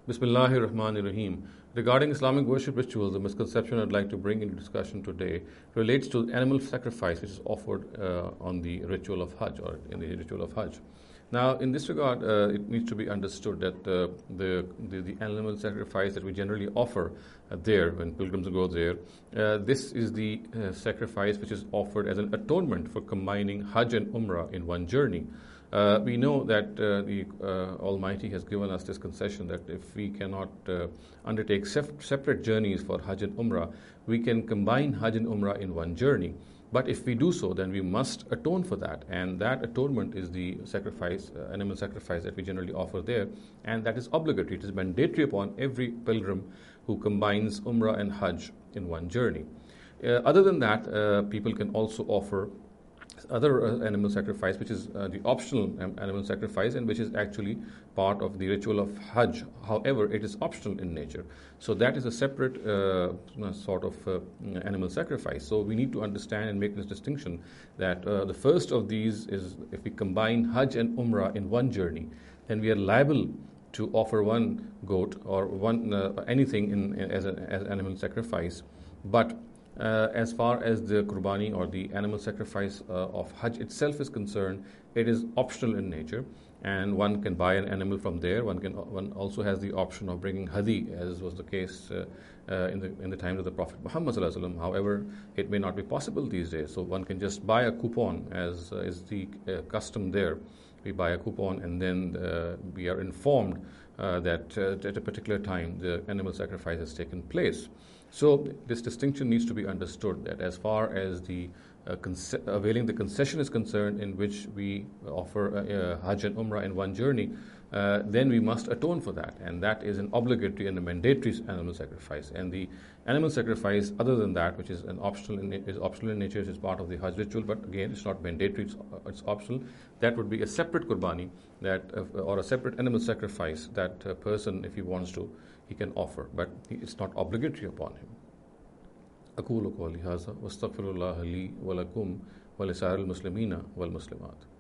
Bismillahir Rahmanir Rahim. Regarding Islamic worship rituals, the misconception I'd like to bring into discussion today relates to animal sacrifice which is offered on the ritual of Hajj or in the ritual of Hajj. Now, in this regard, it needs to be understood that the animal sacrifice that we generally offer there when pilgrims go there, this is the sacrifice which is offered as an atonement for combining Hajj and Umrah in one journey. We know that the Almighty has given us this concession that if we cannot undertake separate journeys for Hajj and Umrah, we can combine Hajj and Umrah in one journey. But if we do so, then we must atone for that, and that atonement is the sacrifice, animal sacrifice that we generally offer there, and that is obligatory. It is mandatory upon every pilgrim who combines Umrah and Hajj in one journey. Other than that, people can also offer other animal sacrifice, which is the optional animal sacrifice, and which is actually part of the ritual of Hajj. However, it is optional in nature. So that is a separate sort of animal sacrifice. So we need to understand and make this distinction that the first of these is if we combine Hajj and Umrah in one journey, then we are liable to offer one goat or one anything as an animal sacrifice. But as far as the qurbani or the animal sacrifice of Hajj itself is concerned, it is optional in nature, and one can buy an animal from there. One also has the option of bringing hadi, as was the case in the times of the Prophet Muhammad sallallahu alaihi wasallam. However, it may not be possible these days, so one can just buy a coupon, as is the custom there. We buy a coupon, and then we are informed that at a particular time the animal sacrifice has taken place. So this distinction needs to be understood, that as far as the availing the concession is concerned, in which we offer Hajj and Umrah in one journey, then we must atone for that, and that is an obligatory and a mandatory animal sacrifice. And the animal sacrifice, other than that, which is optional in nature, is part of the Hajj ritual, but again, it's not mandatory; it's optional. That would be a separate qurbani, or a separate animal sacrifice that a person, if he wants to, he can offer, but it's not obligatory upon him. أقول قولي هذا واستغفر الله لي ولكم ولسائر المسلمين والمسلمات.